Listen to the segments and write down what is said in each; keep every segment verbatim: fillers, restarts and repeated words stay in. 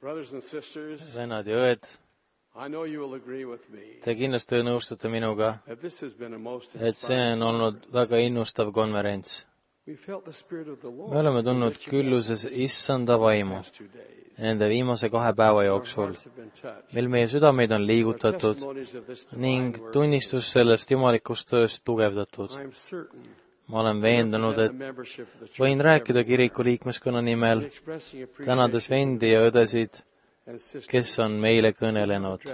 vennad ja õed, te kindlasti nõustute minuga, et see on olnud väga innustav konverents. Me oleme tundnud külluses issanda vaimu nende viimase kahe päeva jooksul, mil meie südameid on liigutatud ning tunnistus sellest jumalikust tööst tugevdatud. Ma olen veendunud, et võin rääkida kiriku liikmeskonna nimel, tänades vendi ja õdesid, kes on meile kõnelenud.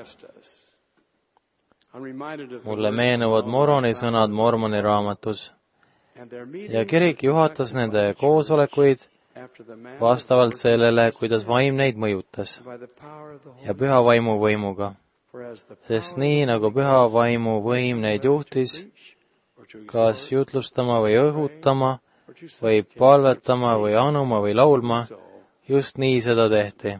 Mulle meenuvad Moroni sõnad Mormoni raamatus ja kirik juhatas nende koosolekuid vastavalt sellele, kuidas vaim neid mõjutas ja püha vaimu võimuga, sest nii nagu püha vaimu võim neid juhtis, kas jutlustama või õhutama või palvetama või anuma või laulma, just nii seda tehti.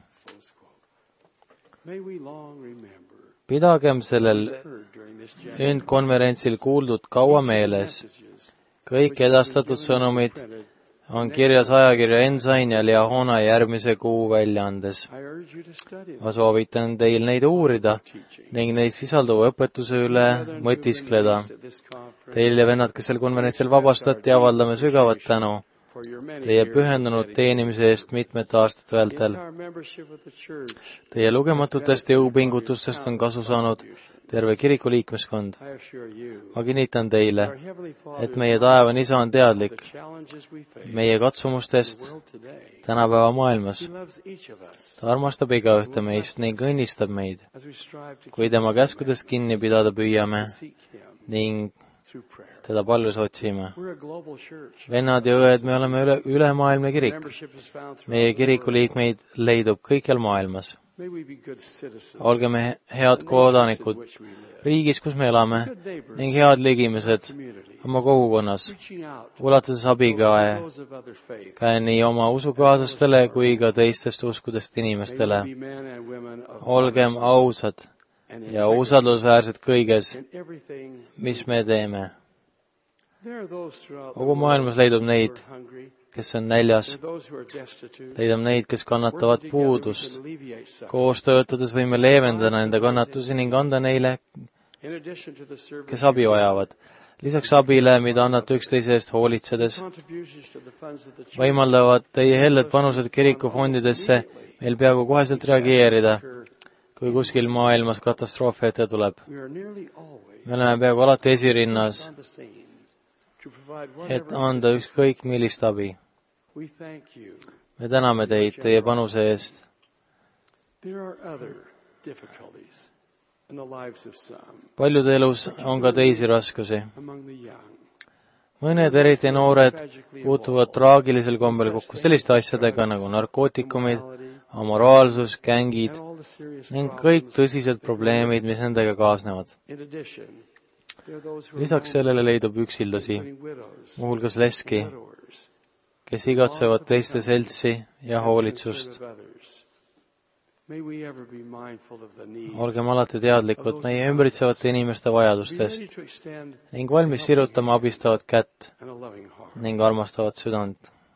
Pidagem sellel ündkonverentsil kuuldud kaua meeles. Kõik edastatud sõnumid on kirjas ajakirja Ensign ja Liahona järgmise kuu väljaandes. Ma soovitan teil neid uurida ning neid sisalduva õpetuse üle mõtiskleda. Teil ja vennad, kes sel konverentsil vabastati, avaldame sügavat tänu teie pühendunud teenimise eest mitmete aastate vältel. Teie lugematutest jõupingutustest on kasu saanud terve kiriku liikmeskond. Ma kinnitan teile, et meie taevane isa on teadlik meie katsumustest tänapäeva maailmas. Ta armastab igaühte meist ning õnnistab meid, kui tema käskudest kinni pidada püüame ning teda paljus otsime. Vennad ja õed, me oleme üle, ülemaailmne kirik. Meie kiriku liikmeid leidub kõikjal maailmas. Olgem head kodanikud riigis, kus me elame, ning head ligimised oma kogukonnas, ulatades abikäe käe nii oma usukaaslastele kui ka teistest uskudest inimestele. Olgem ausad ja usaldusväärsed kõiges, mis me teeme. Kogu maailmas leidub neid, kes on näljas, leidub neid, kes kannatavad puudust. Koos töötades võime leevendada nende kannatusi ning anda neile, kes abi vajavad. Lisaks abile, mida annate üksteise eest hoolitsedes, võimaldavad teie helled panused kirikufondidesse meil peaaegu koheselt reageerida, kui kuskil maailmas katastroofi ette tuleb. Me oleme peaaegu alati esirinnas, et anda ükskõik millist abi. Me täname teid teie panuse eest. Paljude elus on ka teisi raskusi. Mõned eriti noored puutuvad traagilisel kombel kokku selliste asjadega nagu narkootikumid, amoraalsus, gängid ning kõik tõsised probleemid, mis nendega kaasnevad. Lisaks sellele leidub üksildasi, muuhulgas leski, kes igatsevad teiste seltsi ja hoolitsust. Olgem alati teadlikud meie ümbritsevate inimeste vajadustest ning valmis sirutama abistavat kätt ning armastavat südant.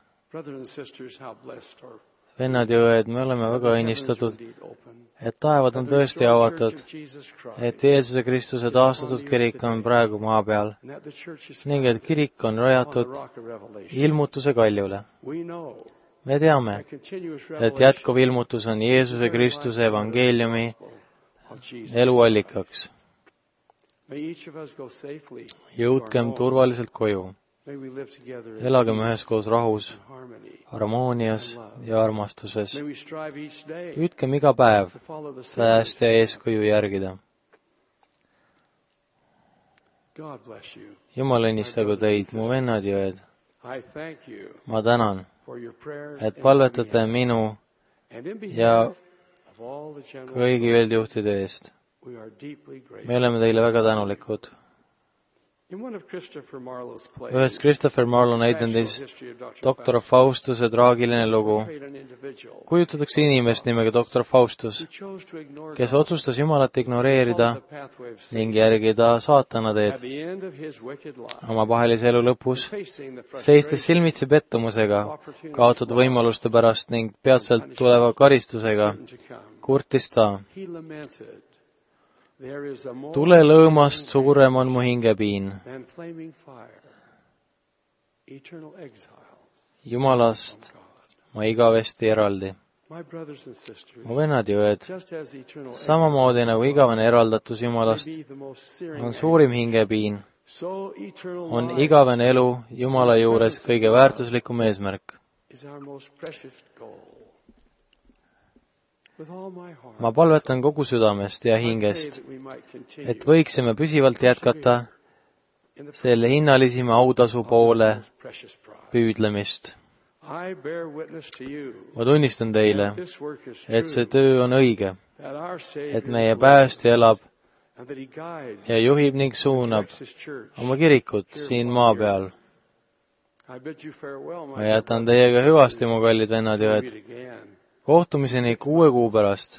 Vennad ja õed, me oleme väga õnnistatud, et taevad on tõesti avatud, et Jeesuse Kristuse taastatud kirik on praegu maa peal ning et kirik on rajatud ilmutuse kaljule. Me teame, et jätkuv ilmutus on Jeesuse Kristuse evangeeliumi eluallikaks. Jõudkem turvaliselt koju. Elagem üheskoos rahus, harmoonias ja armastuses. Püüdkem iga päev sääst ja eeskuju järgida. Jumal õnnistagu teid, mu vennad ja õed. Ma tänan, et palvetate minu ja kõigi üldjuhtide eest. Me oleme teile väga tänulikud. ühes Christopher Marlowe näidendis doktor Faustuse traagiline lugu kujutatakse inimest nimega doktor Faustus, kes otsustas Jumalat ignoreerida ning järgida saatana teed. Oma pahelise elu lõpus, seistes silmitsi pettumusega, kaotatud võimaluste pärast ning peatselt tuleva karistusega, kurtis ta: tulelõõmast suurem on mu hingepiin. Jumalast ma igavesti eraldi. Mu vennad ja õed, samamoodi nagu igavene eraldatus Jumalast on suurim hingepiin, on igavene elu Jumala juures kõige väärtuslikum eesmärk. Ma palvetan kogu südamest ja hingest, et võiksime püsivalt jätkata selle hinnalisima autasu poole püüdlemist. Ma tunnistan teile, et see töö on õige, et meie päästja elab ja juhib ning suunab oma kirikut siin maa peal. Ma jätan teiega hüvasti, mu kallid vennad ja õed. Kohtumiseni kuue kuu pärast.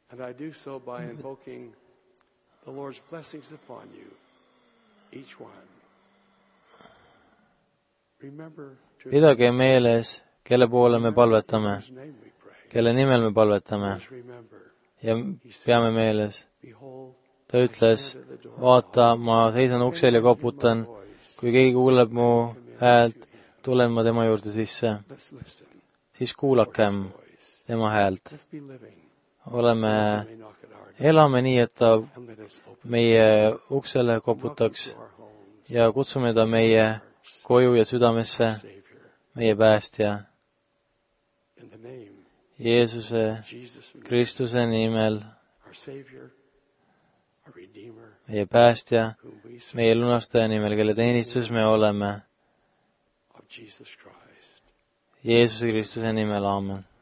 Pidage meeles, kelle poole me palvetame, kelle nimel me palvetame ja peame meeles. Ta ütles: vaata, ma seisan uksel ja koputan, kui keegi kuuleb mu häält, tulen ma tema juurde sisse. Siis kuulakem tema häält. Oleme, elame nii, et ta meie uksele koputaks ja kutsume ta meie koju ja südamesse, meie päästja. Jeesuse Kristuse nimel, meie päästja, meie lunastaja nimel, kelle teenistuses me oleme. Jeesuse Kristuse nimel, aamen.